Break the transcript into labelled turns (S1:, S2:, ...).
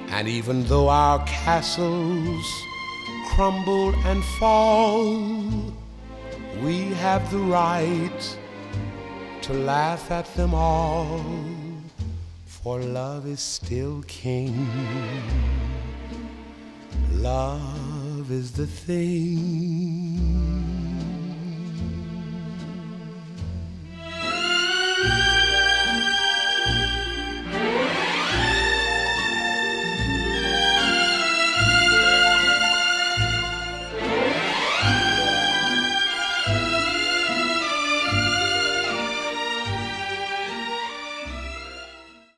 S1: And even though our castles crumble and fall, we have the right to laugh at them all, for love is still king. Love is the thing